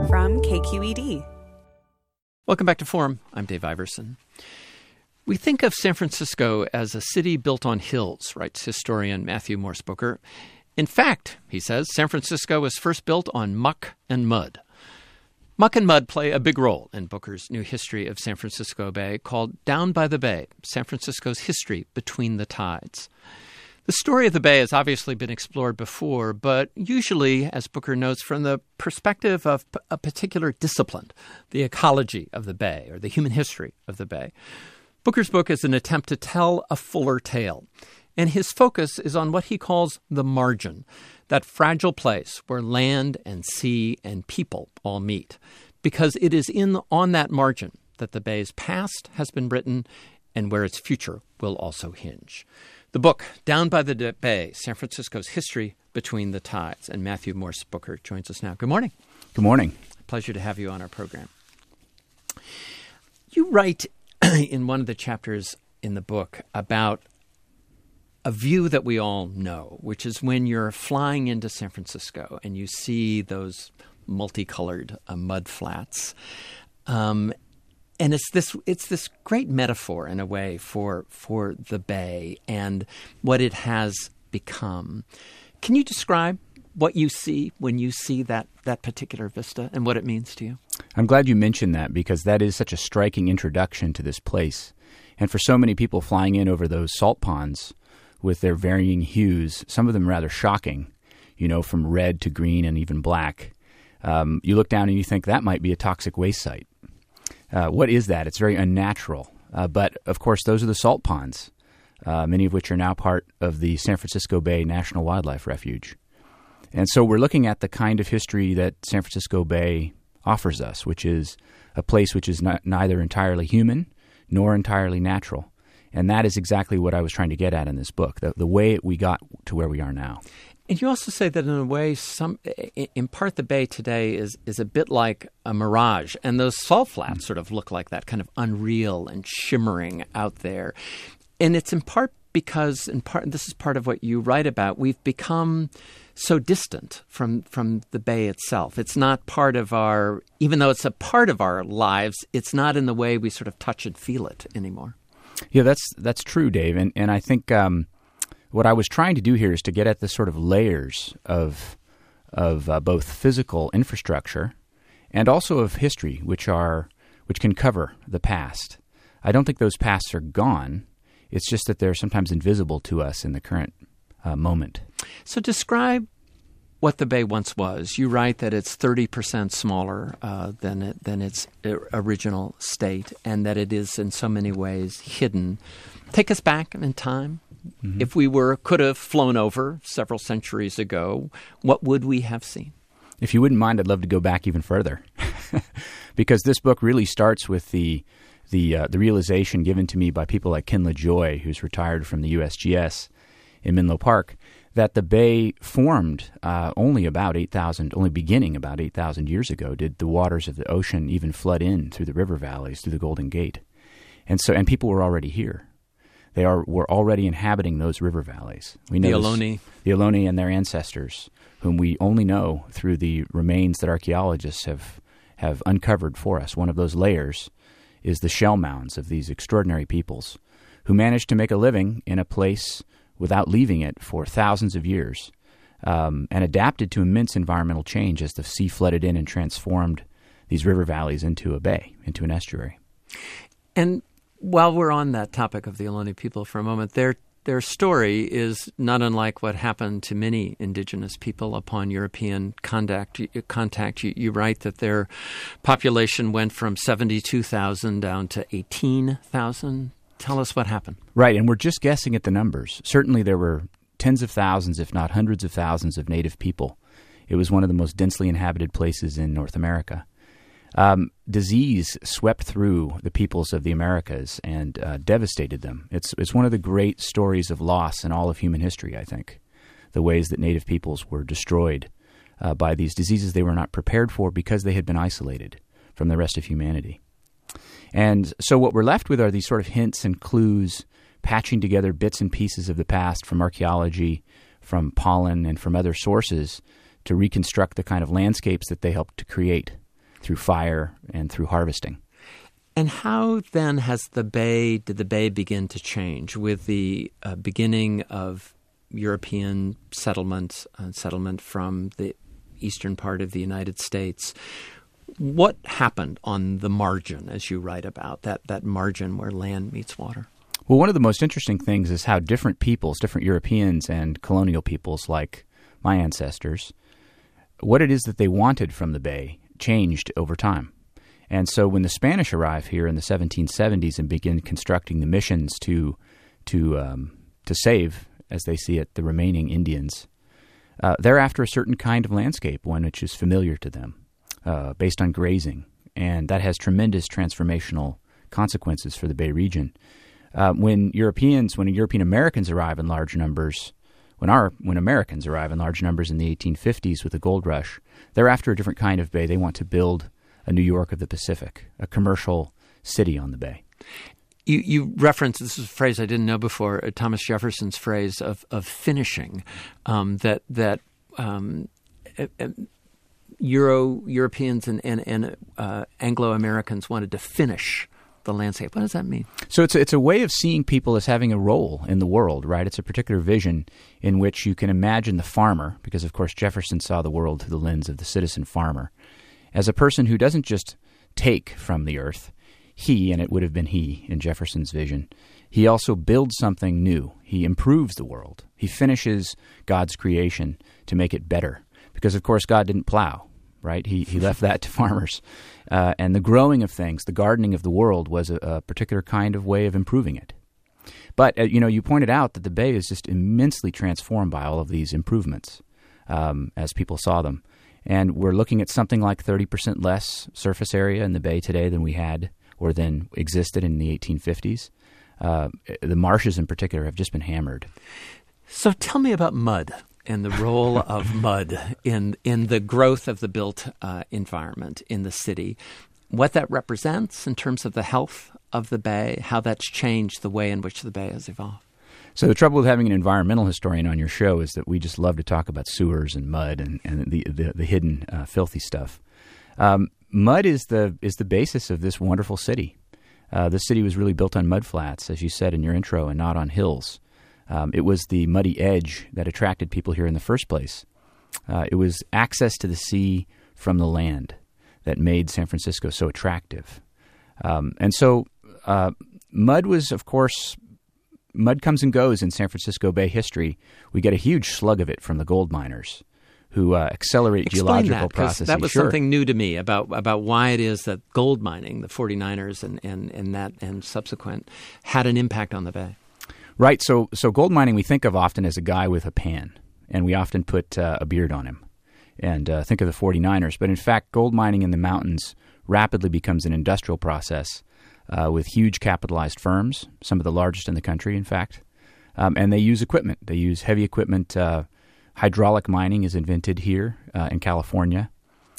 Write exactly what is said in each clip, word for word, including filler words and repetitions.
from K Q E D. Welcome back to Forum. I'm Dave Iverson. We think of San Francisco as a city built on hills, writes historian Matthew Morse Booker. In fact, he says, San Francisco was first built on muck and mud. Muck and mud play a big role in Booker's new history of San Francisco Bay called Down by the Bay, San Francisco's History Between the Tides. The story of the Bay has obviously been explored before, but usually, as Booker notes, from the perspective of a particular discipline, the ecology of the Bay or the human history of the Bay. Booker's book is an attempt to tell a fuller tale, and his focus is on what he calls the margin, that fragile place where land and sea and people all meet, because it is in on that margin that the Bay's past has been written and where its future will also hinge. The book, Down by the Bay, San Francisco's History Between the Tides. And Matthew Morse Booker joins us now. Good morning. Good morning. Pleasure to have you on our program. You write in one of the chapters in the book about a view that we all know, which is when you're flying into San Francisco and you see those multicolored uh, mud flats. Um, and it's this it's this great metaphor, in a way, for for the Bay and what it has become. Can you describe what you see when you see that, that particular vista and what it means to you? I'm glad you mentioned that, because that is such a striking introduction to this place. And for so many people flying in over those salt ponds with their varying hues, some of them rather shocking, you know, from red to green and even black. Um, you look down and you think that might be a toxic waste site. Uh, what is that? It's very unnatural. Uh, but, of course, those are the salt ponds, uh, many of which are now part of the San Francisco Bay National Wildlife Refuge. And so we're looking at the kind of history that San Francisco Bay offers us, which is a place which is not, neither entirely human nor entirely natural. And that is exactly what I was trying to get at in this book, the, the way we got to where we are now. And you also say that in a way, some in part the Bay today is, is a bit like a mirage. And those salt flats mm. sort of look like that, kind of unreal and shimmering out there. And it's in part because, in part, this is part of what you write about, we've become so distant from, from the Bay itself. It's not part of our, even though it's a part of our lives, it's not in the way we sort of touch and feel it anymore. Yeah, that's that's true, Dave. And and I think um, what I was trying to do here is to get at the sort of layers of of uh, both physical infrastructure and also of history, which are which can cover the past. I don't think those pasts are gone. It's just that they're sometimes invisible to us in the current uh, moment. So describe what the Bay once was. You write that it's thirty percent smaller uh, than it, than its original state, and that it is in so many ways hidden. Take us back in time. Mm-hmm. If we were could have flown over several centuries ago, what would we have seen? If you wouldn't mind, I'd love to go back even further, because this book really starts with the the uh, the realization given to me by people like Ken LaJoy, who's retired from the U S G S in Menlo Park, that the Bay formed uh, only about eight thousand, only beginning about eight thousand years ago, did the waters of the ocean even flood in through the river valleys, through the Golden Gate. And so, and people were already here. They are were already inhabiting those river valleys. We know the Ohlone. The Ohlone and their ancestors, whom we only know through the remains that archaeologists have, have uncovered for us. One of those layers is the shell mounds of these extraordinary peoples who managed to make a living in a place without leaving it for thousands of years, um, and adapted to immense environmental change as the sea flooded in and transformed these river valleys into a bay, into an estuary. And while we're on that topic of the Ohlone people for a moment, their their story is not unlike what happened to many indigenous people upon European contact. Contact. You, you write that their population went from seventy-two thousand down to eighteen thousand. Tell us what happened. Right, and we're just guessing at the numbers. Certainly there were tens of thousands, if not hundreds of thousands, of native people. It was one of the most densely inhabited places in North America. Um, disease swept through the peoples of the Americas and uh, devastated them. It's it's one of the great stories of loss in all of human history, I think, the ways that native peoples were destroyed uh, by these diseases they were not prepared for because they had been isolated from the rest of humanity. And so what we're left with are these sort of hints and clues, patching together bits and pieces of the past from archaeology, from pollen, and from other sources to reconstruct the kind of landscapes that they helped to create. through fire and through harvesting. And how then has the bay, did the bay begin to change with the uh, beginning of European settlement, uh, settlement from the eastern part of the United States? What happened on the margin, as you write about, that, that margin where land meets water? Well, one of the most interesting things is how different peoples, different Europeans and colonial peoples like my ancestors, what it is that they wanted from the bay changed over time. And so when the Spanish arrive here in the seventeen seventies and begin constructing the missions to to um, to save, as they see it, the remaining Indians, uh, they're after a certain kind of landscape, one which is familiar to them, uh, based on grazing. And that has tremendous transformational consequences for the Bay region. Uh, when Europeans, when European Americans arrive in large numbers, when our when Americans arrive in large numbers in the eighteen fifties with the gold rush, they're after a different kind of bay. They want to build a New York of the Pacific, a commercial city on the bay. You, you referenced, this is a phrase I didn't know before, uh, Thomas Jefferson's phrase of of finishing, um, that that um, uh, uh, Euro Europeans and and, and uh, Anglo Americans wanted to finish the landscape. What does that mean? So it's a, it's a way of seeing people as having a role in the world, right? It's a particular vision in which you can imagine the farmer, because of course Jefferson saw the world through the lens of the citizen farmer, as a person who doesn't just take from the earth. He, and it would have been he in Jefferson's vision, he also builds something new. He improves the world. He finishes God's creation to make it better, because of course God didn't plow, right? He he left that to farmers. Uh, and the growing of things, the gardening of the world was a, a particular kind of way of improving it. But, uh, you know, you pointed out that the bay is just immensely transformed by all of these improvements um, as people saw them. And we're looking at something like thirty percent less surface area in the bay today than we had or than existed in the eighteen fifties. Uh, the marshes in particular have just been hammered. So tell me about mud and the role of mud in in the growth of the built uh, environment in the city, what that represents in terms of the health of the bay, how that's changed the way in which the bay has evolved. So the trouble with having an environmental historian on your show is that we just love to talk about sewers and mud and, and the, the, the hidden uh, filthy stuff. Um, mud is the is the basis of this wonderful city. Uh, the city was really built on mud flats, as you said in your intro, and not on hills. Um, it was the muddy edge that attracted people here in the first place. Uh, it was access to the sea from the land that made San Francisco so attractive. Um, and so uh, mud was, of course, mud comes and goes in San Francisco Bay history. We get a huge slug of it from the gold miners who uh, accelerate Explain geological that, processes. That was sure. something new to me about about why it is that gold mining, the forty-niners and, and, and that and subsequent, had an impact on the bay. Right. So so gold mining we think of often as a guy with a pan, and we often put uh, a beard on him and uh, think of the forty-niners. But in fact, gold mining in the mountains rapidly becomes an industrial process uh, with huge capitalized firms, some of the largest in the country, in fact. Um, and they use equipment. They use heavy equipment. Uh, hydraulic mining is invented here uh, in California.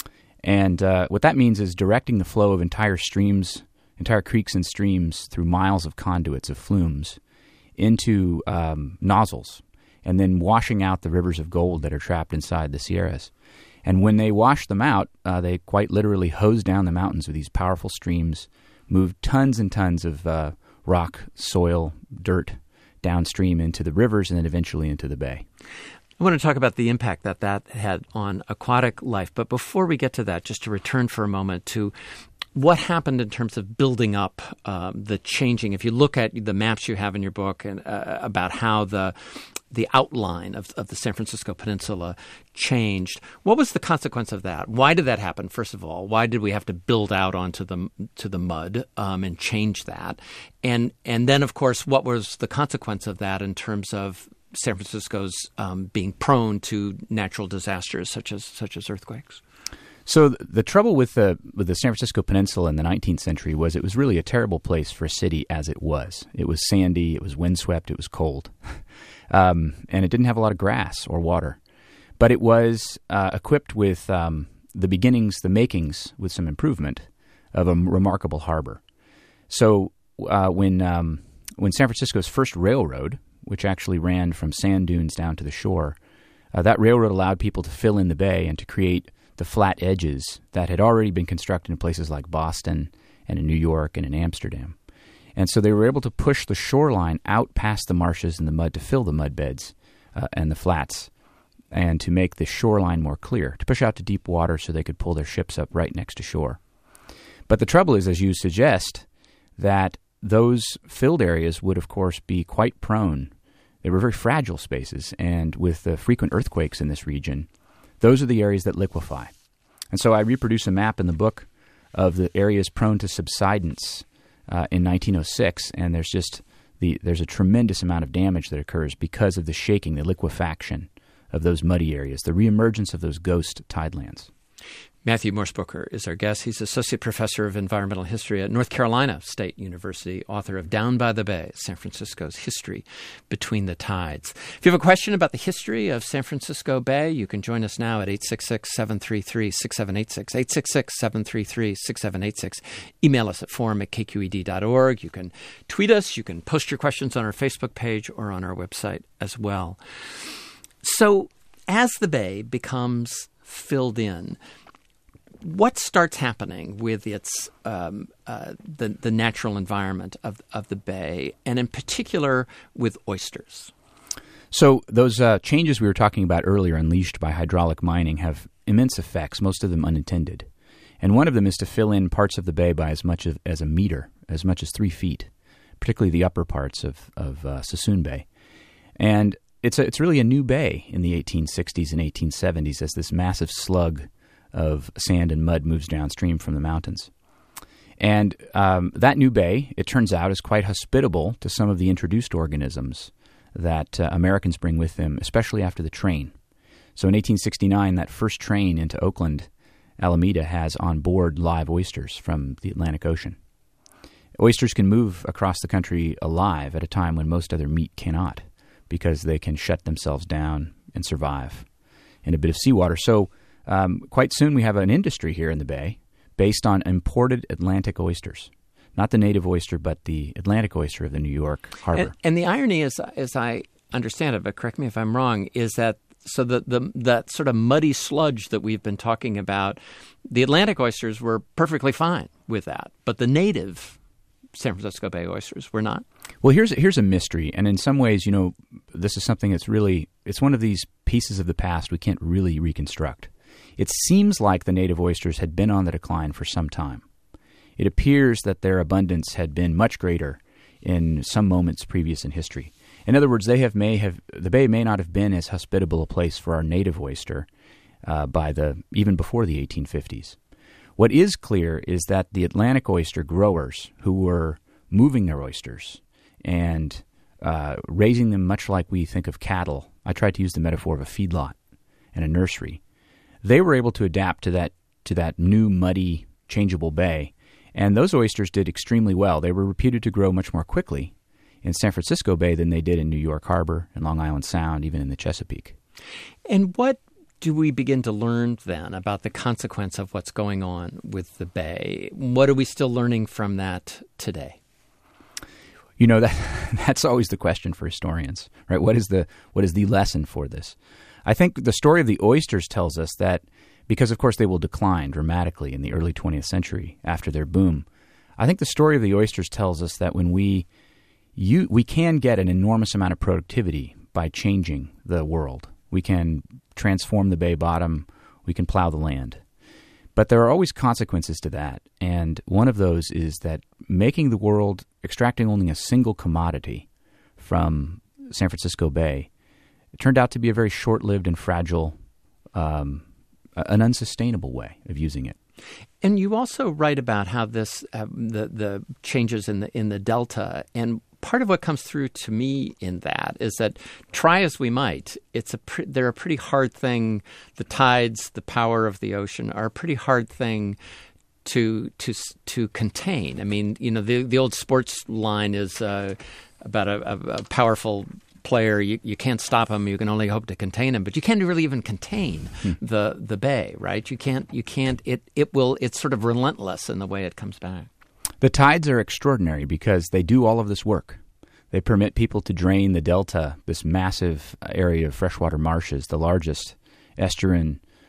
And uh, what that means is directing the flow of entire streams, entire creeks and streams through miles of conduits of flumes into um, nozzles, and then washing out the rivers of gold that are trapped inside the Sierras. And when they wash them out, uh, they quite literally hose down the mountains with these powerful streams, move tons and tons of uh, rock, soil, dirt downstream into the rivers and then eventually into the bay. I want to talk about the impact that that had on aquatic life. But before we get to that, just to return for a moment to what happened in terms of building up um, the changing. If you look at the maps you have in your book and uh, about how the the outline of, of the San Francisco Peninsula changed, what was the consequence of that? Why did that happen? First of all, why did we have to build out onto the to the mud um, and change that? And and then, of course, what was the consequence of that in terms of San Francisco's um, being prone to natural disasters such as such as earthquakes? So the trouble with the with the San Francisco Peninsula in the nineteenth century was it was really a terrible place for a city as it was. It was sandy, it was windswept, it was cold, um, and it didn't have a lot of grass or water. But it was uh, equipped with um, the beginnings, the makings, with some improvement of a remarkable harbor. So uh, when um, when San Francisco's first railroad, which actually ran from sand dunes down to the shore, uh, that railroad allowed people to fill in the bay and to create the flat edges that had already been constructed in places like Boston and in New York and in Amsterdam. And so they were able to push the shoreline out past the marshes and the mud to fill the mud beds uh, and the flats, and to make the shoreline more clear, to push out to deep water so they could pull their ships up right next to shore. But the trouble is, as you suggest, that those filled areas would, of course, be quite prone. They were very fragile spaces, and with the frequent earthquakes in this region, those are the areas that liquefy. And so I reproduce a map in the book of the areas prone to subsidence uh, in nineteen oh six, and there's just the there's a tremendous amount of damage that occurs because of the shaking, the liquefaction of those muddy areas, the reemergence of those ghost tidelands. Matthew Morspoker is our guest. He's Associate Professor of Environmental History at North Carolina State University, author of Down by the Bay, San Francisco's History Between the Tides. If you have a question about the history of San Francisco Bay, you can join us now at eight six six, seven three three, six seven eight six, eight six six, seven three three, six seven eight six. Email us at forum at k q e d dot org. You can tweet us. You can post your questions on our Facebook page or on our website as well. So as the bay becomes filled in, what starts happening with its um, uh, the the natural environment of of the bay, and in particular with oysters? So those uh, changes we were talking about earlier, unleashed by hydraulic mining, have immense effects, most of them unintended. And one of them is to fill in parts of the bay by as much as, as a meter, as much as three feet, particularly the upper parts of of uh, Suisun Bay. And it's a, it's really a new bay in the eighteen sixties and eighteen seventies as this massive slug of sand and mud moves downstream from the mountains. And um, that new bay, it turns out, is quite hospitable to some of the introduced organisms that uh, Americans bring with them, especially after the train. So in eighteen sixty-nine, that first train into Oakland, Alameda, has on board live oysters from the Atlantic Ocean. Oysters can move across the country alive at a time when most other meat cannot, because they can shut themselves down and survive in a bit of seawater. So Um, quite soon we have an industry here in the bay based on imported Atlantic oysters. Not the native oyster, but the Atlantic oyster of the New York harbor. And, and the irony, is, as I understand it, but correct me if I'm wrong, is that so the, the that sort of muddy sludge that we've been talking about, the Atlantic oysters were perfectly fine with that, but the native San Francisco Bay oysters were not. Well, here's here's a mystery, and in some ways, you know, this is something that's really, it's one of these pieces of the past we can't really reconstruct. It seems like the native oysters had been on the decline for some time. It appears that their abundance had been much greater in some moments previous in history. In other words, they have may have the bay may not have been as hospitable a place for our native oyster uh, by the even before the eighteen fifties. What is clear is that the Atlantic oyster growers who were moving their oysters and uh, raising them much like we think of cattle, I tried to use the metaphor of a feedlot and a nursery. They were able to adapt to that to that new, muddy, changeable bay, and those oysters did extremely well. They were reputed to grow much more quickly in San Francisco Bay than they did in New York Harbor and Long Island Sound, even in the Chesapeake. And what do we begin to learn then about the consequence of what's going on with the bay? What are we still learning from that today? You know, that that's always the question for historians, right? What is the what is the lesson for this? I think the story of the oysters tells us that, because of course they will decline dramatically in the early twentieth century after their boom. I think the story of the oysters tells us that when we you, we can get an enormous amount of productivity by changing the world. We can transform the bay bottom. We can plow the land. But there are always consequences to that, and one of those is that making the world, extracting only a single commodity from San Francisco Bay, it turned out to be a very short-lived and fragile, um, an unsustainable way of using it. And you also write about how this, uh, the the changes in the in the delta, and part of what comes through to me in that is that, try as we might, it's a pre- they're a pretty hard thing. The tides, the power of the ocean, are a pretty hard thing to to to contain. I mean, you know, the the old sports line is uh, about a, a, a powerful player. You, you can't stop him. You can only hope to contain him, but you can't really even contain hmm. the the bay, right? You can't. You can't. It it will. It's sort of relentless in the way it comes back. The tides are extraordinary because they do all of this work. They permit people to drain the delta, this massive area of freshwater marshes, the largest estuarine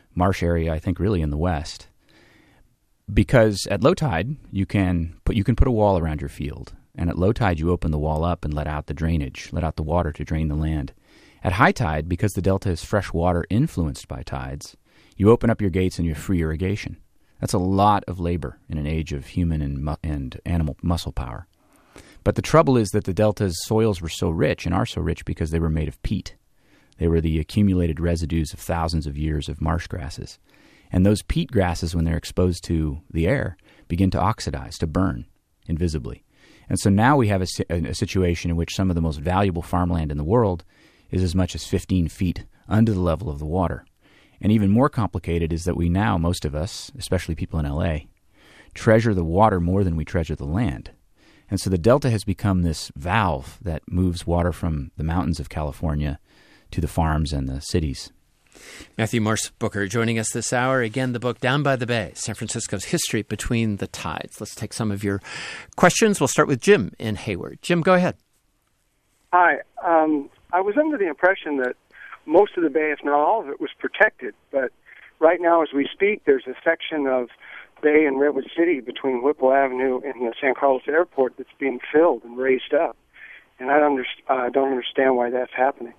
marsh area, I think, really in the west. Because at low tide, you can put you can put a wall around your field. And at low tide, you open the wall up and let out the drainage, let out the water to drain the land. At high tide, because the delta is fresh water influenced by tides, you open up your gates and you have free irrigation. That's a lot of labor in an age of human and, mu- and animal muscle power. But the trouble is that the delta's soils were so rich and are so rich because they were made of peat. They were the accumulated residues of thousands of years of marsh grasses. And those peat grasses, when they're exposed to the air, begin to oxidize, to burn invisibly. And so now we have a, a situation in which some of the most valuable farmland in the world is as much as fifteen feet under the level of the water. And even more complicated is that we now, most of us, especially people in L A, treasure the water more than we treasure the land. And so the delta has become this valve that moves water from the mountains of California to the farms and the cities. Matthew Morse Booker joining us this hour. Again, the book Down by the Bay, San Francisco's History Between the Tides. Let's take some of your questions. We'll start with Jim in Hayward. Jim, go ahead. Hi. Um, I was under the impression that most of the bay, if not all of it, was protected. But right now, as we speak, there's a section of bay in Redwood City between Whipple Avenue and the San Carlos Airport that's being filled and raised up. And I don't, uh, don't understand why that's happening.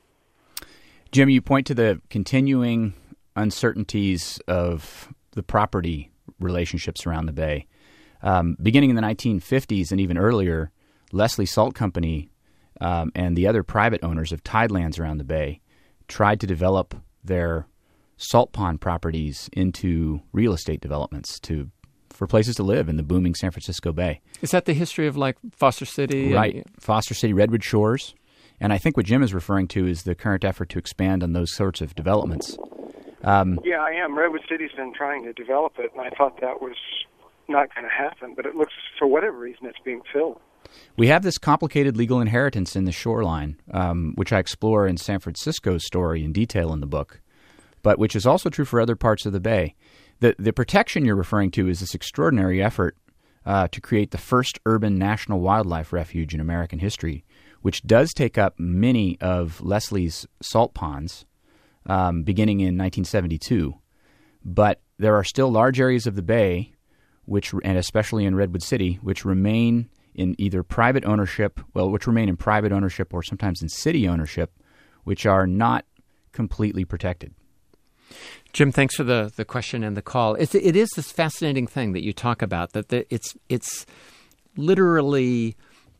Jim, you point to the continuing uncertainties of the property relationships around the bay. Um, beginning in the nineteen fifties and even earlier, Leslie Salt Company um, and the other private owners of tidelands around the bay tried to develop their salt pond properties into real estate developments to for places to live in the booming San Francisco Bay. Is that the history of like Foster City? Right. And... Foster City, Redwood Shores. And I think what Jim is referring to is the current effort to expand on those sorts of developments. Um, yeah, I am. Redwood City's been trying to develop it, and I thought that was not going to happen. But it looks, for whatever reason, it's being filled. We have this complicated legal inheritance in the shoreline, um, which I explore in San Francisco's story in detail in the book, but which is also true for other parts of the bay. The, the protection you're referring to is this extraordinary effort uh, to create the first urban national wildlife refuge in American history, which does take up many of Leslie's salt ponds, um, beginning in nineteen seventy-two. But there are still large areas of the bay, which, and especially in Redwood City, which remain in either private ownership, well, which remain in private ownership or sometimes in city ownership, which are not completely protected. Jim, thanks for the, the question and the call. It's, it is this fascinating thing that you talk about, that the, it's it's literally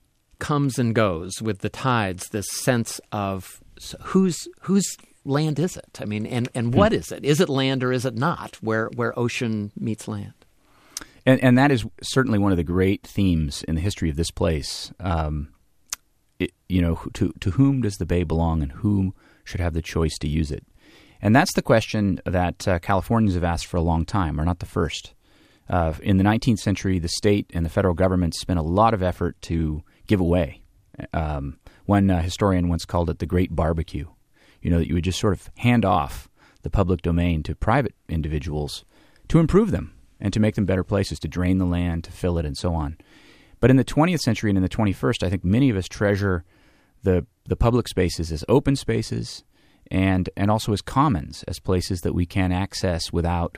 comes and goes with the tides, this sense of whose whose land is it? I mean, and, and what is it? Is it land or is it not, where where ocean meets land? And, and that is certainly one of the great themes in the history of this place. Um, it, you know, to to whom does the bay belong and who should have the choice to use it? And that's the question that uh, Californians have asked for a long time, are not the first. Uh, in the nineteenth century, the state and the federal government spent a lot of effort to give away. Um, one uh, historian once called it the Great Barbecue. You know, that you would just sort of hand off the public domain to private individuals to improve them and to make them better places, to drain the land, to fill it, and so on. But in the twentieth century and in the twenty-first, I think many of us treasure the the public spaces as open spaces and and also as commons, as places that we can access without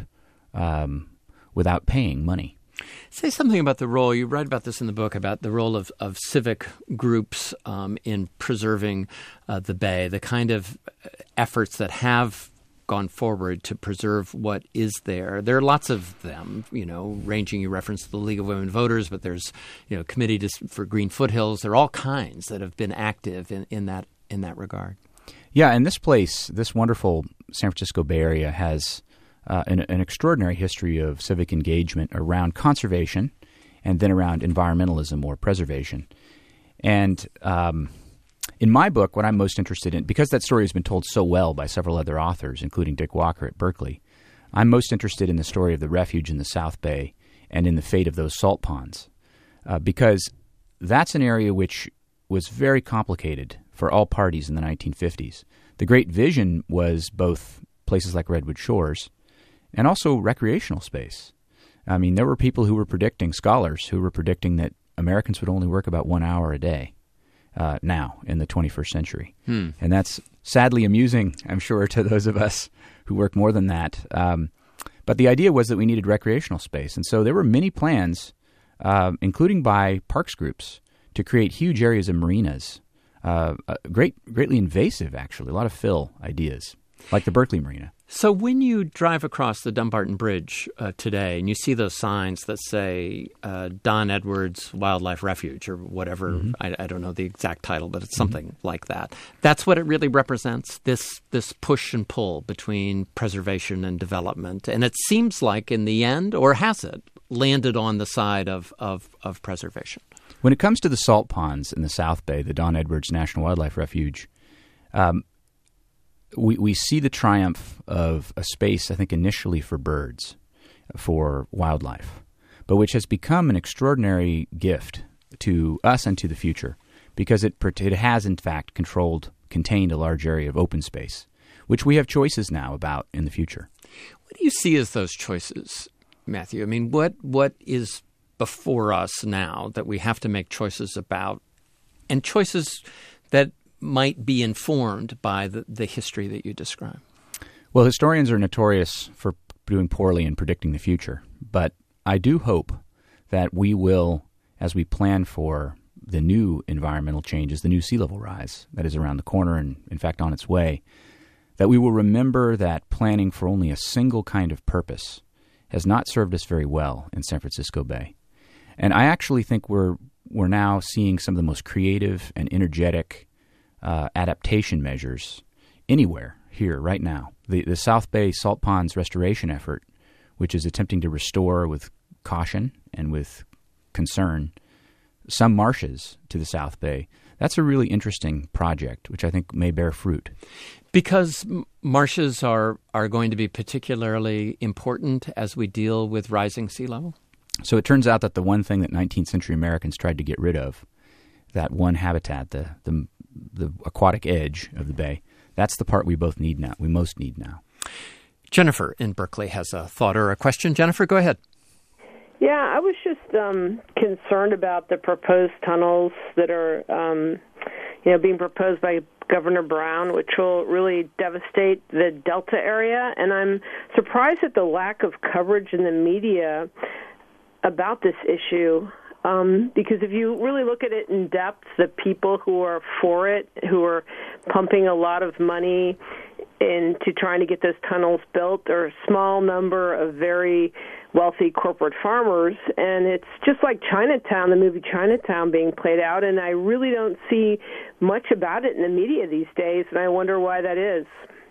um, without paying money. Say something about the role, you write about this in the book, about the role of, of civic groups um, in preserving uh, the bay, the kind of efforts that have gone forward to preserve what is there. There are lots of them, you know, ranging, you referenced the League of Women Voters, but there's, you know, Committee to, for Green Foothills. There are all kinds that have been active in, in that in that regard. Yeah, and this place, this wonderful San Francisco Bay Area has Uh, an, an extraordinary history of civic engagement around conservation and then around environmentalism or preservation. And um, in my book, what I'm most interested in, because that story has been told so well by several other authors, including Dick Walker at Berkeley, I'm most interested in the story of the refuge in the South Bay and in the fate of those salt ponds, uh, because that's an area which was very complicated for all parties in the nineteen fifties. The great vision was both places like Redwood Shores and also recreational space. I mean, there were people who were predicting, scholars who were predicting that Americans would only work about one hour a day uh, now in the twenty-first century. Hmm. And that's sadly amusing, I'm sure, to those of us who work more than that. Um, but the idea was that we needed recreational space. And so there were many plans, uh, including by parks groups, to create huge areas of marinas. Uh, great, greatly invasive, actually, a lot of fill ideas, like the Berkeley Marina. So when you drive across the Dumbarton Bridge uh, today and you see those signs that say uh, Don Edwards Wildlife Refuge or whatever, mm-hmm. I, I don't know the exact title, but it's something mm-hmm. like that. That's what it really represents, this this push and pull between preservation and development. And it seems like in the end, or has it, landed on the side of, of, of preservation. When it comes to the salt ponds in the South Bay, the Don Edwards National Wildlife Refuge, um, we we see the triumph of a space, I think, initially for birds, for wildlife, but which has become an extraordinary gift to us and to the future because it it has, in fact, controlled, contained a large area of open space, which we have choices now about in the future. What do you see as those choices, Matthew? I mean, what what is before us now that we have to make choices about, and choices that might be informed by the, the history that you describe? Well, historians are notorious for doing poorly in predicting the future, but I do hope that we will, as we plan for the new environmental changes, the new sea level rise that is around the corner and, in fact, on its way, that we will remember that planning for only a single kind of purpose has not served us very well in San Francisco Bay. And I actually think we're we're now seeing some of the most creative and energetic uh, adaptation measures anywhere here right now. The the South Bay Salt Ponds restoration effort, which is attempting to restore with caution and with concern some marshes to the South Bay, that's a really interesting project, which I think may bear fruit. Because marshes are, are going to be particularly important as we deal with rising sea level? So it turns out that the one thing that nineteenth century Americans tried to get rid of, that one habitat, the, the the aquatic edge of the bay, that's the part we both need now. We most need now. Jennifer in Berkeley has a thought or a question. Jennifer, go ahead. Yeah, I was just um, concerned about the proposed tunnels that are, um, you know, being proposed by Governor Brown, which will really devastate the Delta area. And I'm surprised at the lack of coverage in the media about this issue, um, because if you really look at it in depth, the people who are for it, who are pumping a lot of money into trying to get those tunnels built, are a small number of very wealthy corporate farmers, and it's just like Chinatown, the movie Chinatown being played out, and I really don't see much about it in the media these days, and I wonder why that is.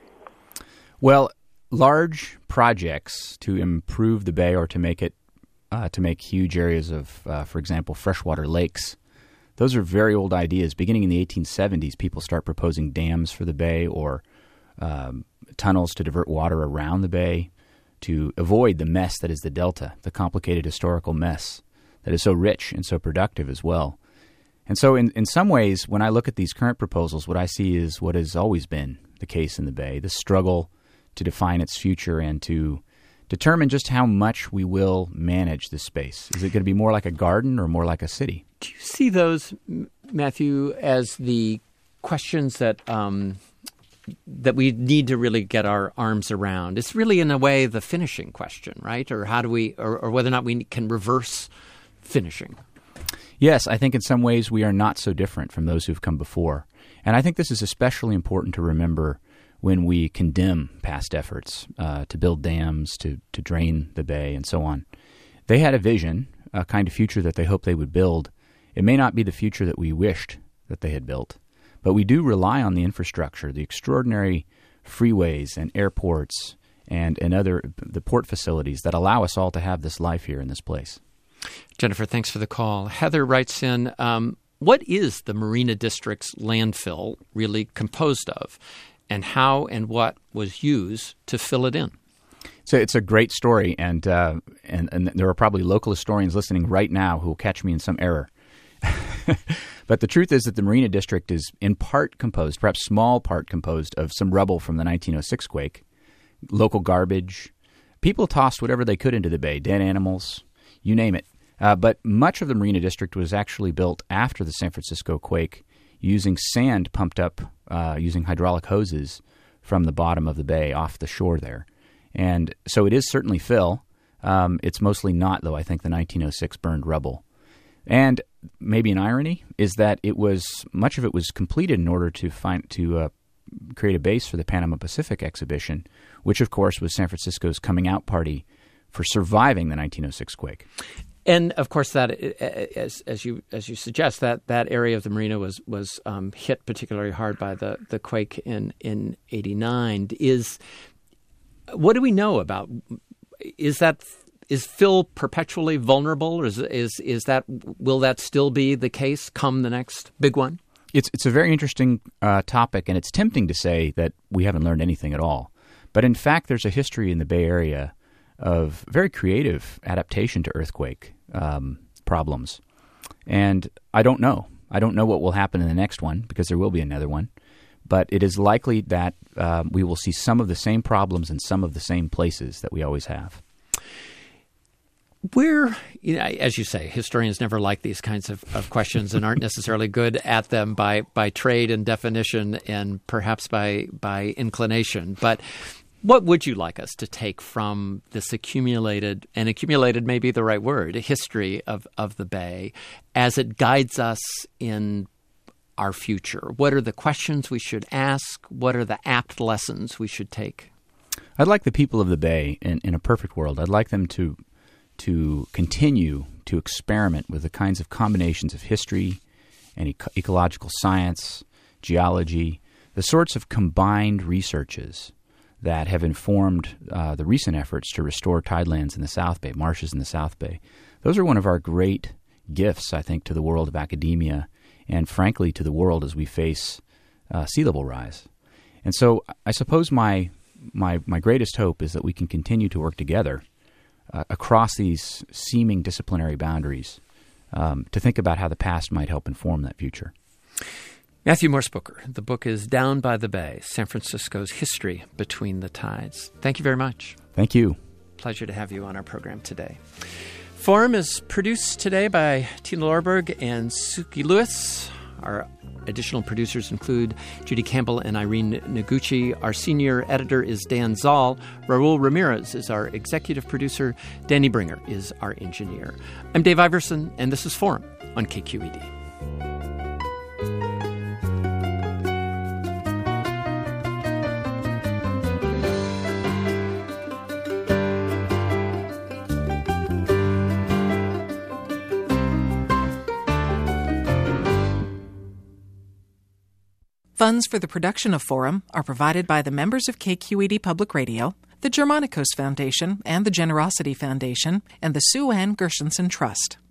Well, large projects to improve the bay or to make it Uh, to make huge areas of, uh, for example, freshwater lakes. Those are very old ideas. Beginning in the eighteen seventies, people start proposing dams for the bay or um, tunnels to divert water around the bay to avoid the mess that is the Delta, the complicated historical mess that is so rich and so productive as well. And so in, in some ways, when I look at these current proposals, what I see is what has always been the case in the bay, the struggle to define its future and to determine just how much we will manage this space. Is it going to be more like a garden or more like a city? Do you see those, Matthew, as the questions that um, that we need to really get our arms around? It's really, in a way, the finishing question, right? Or how do we, or, or whether or not we can reverse finishing? Yes, I think in some ways we are not so different from those who've come before. And I think this is especially important to remember when we condemn past efforts uh, to build dams, to, to drain the bay, and so on. They had a vision, a kind of future that they hoped they would build. It may not be the future that we wished that they had built, but we do rely on the infrastructure, the extraordinary freeways and airports and, and other the port facilities that allow us all to have this life here in this place. Jennifer, thanks for the call. Heather writes in, um, what is the Marina District's landfill really composed of? And how and what was used to fill it in? So it's a great story, and, uh, and and there are probably local historians listening right now who will catch me in some error. But the truth is that the Marina District is in part composed, perhaps small part composed, of some rubble from the nineteen oh six quake, local garbage. People tossed whatever they could into the bay, dead animals, you name it. Uh, but much of the Marina District was actually built after the San Francisco quake using sand pumped up uh, using hydraulic hoses from the bottom of the bay off the shore there. And so it is certainly fill. Um, it's mostly not, though, I think, the nineteen oh six burned rubble. And maybe an irony is that it was much of it was completed in order to find to uh, create a base for the Panama Pacific exhibition, which, of course, was San Francisco's coming out party for surviving the nineteen oh six quake. And of course, that as as you as you suggest, that that area of the marina was was um, hit particularly hard by the, the quake in in eighty-nine. Is what do we know about? Is that is Phil perpetually vulnerable, or is is is that will that still be the case come the next big one? It's it's a very interesting uh, topic, and it's tempting to say that we haven't learned anything at all. But in fact, there's a history in the Bay Area of very creative adaptation to earthquake um, problems. And I don't know. I don't know what will happen in the next one, because there will be another one. But it is likely that um, we will see some of the same problems in some of the same places that we always have. We're, you know, as you say, historians never like these kinds of, of questions and aren't necessarily good at them by, by trade and definition and perhaps by by inclination. But what would you like us to take from this accumulated, and accumulated may be the right word, history of, of the Bay as it guides us in our future? What are the questions we should ask? What are the apt lessons we should take? I'd like the people of the Bay, in, in a perfect world, I'd like them to to continue to experiment with the kinds of combinations of history and eco- ecological science, geology, the sorts of combined researches that have informed uh, the recent efforts to restore tidelands in the South Bay, marshes in the South Bay. Those are one of our great gifts, I think, to the world of academia and, frankly, to the world as we face uh, sea level rise. And so I suppose my, my, my greatest hope is that we can continue to work together Uh, across these seeming disciplinary boundaries um, to think about how the past might help inform that future. Matthew Morspoker, the book is Down by the Bay, San Francisco's History Between the Tides. Thank you very much. Thank you. Pleasure to have you on our program today. Forum is produced today by Tina Lorberg and Suki Lewis. Our additional producers include Judy Campbell and Irene Noguchi. Our senior editor is Dan Zoll. Raul Ramirez is our executive producer. Danny Bringer is our engineer. I'm Dave Iverson, and this is Forum on K Q E D. Funds for the production of Forum are provided by the members of K Q E D Public Radio, the Germanicos Foundation and the Generosity Foundation, and the Sue Ann Gershenson Trust.